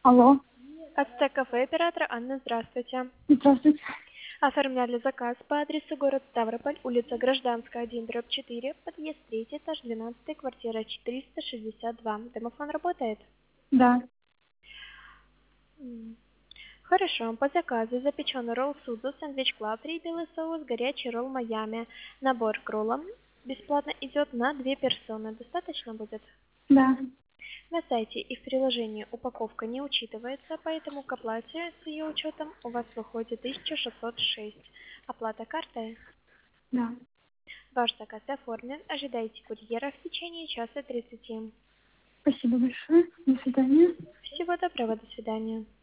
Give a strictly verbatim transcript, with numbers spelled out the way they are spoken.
Алло, Ацтек кафе оператора Анна, здравствуйте. здравствуйте. Оформляли заказ по адресу город Ставрополь, улица Гражданская, один, дробь четыре, подъезд три, этаж двенадцать, квартира четыреста шестьдесят два. Домофон работает? Да, М. Хорошо, по заказу запеченный ролл Судо, сэндвич клаб, три белый соус, горячий ролл Майами. Набор к роллам бесплатно идет на две персоны. Достаточно будет? да. На сайте и в приложении упаковка не учитывается, поэтому к оплате с ее учетом у вас выходит тысяча шестьсот шесть. Оплата картой. Да. Ваш заказ оформлен. Ожидайте курьера в течение часа тридцати. Спасибо большое. До свидания. Всего доброго, до свидания.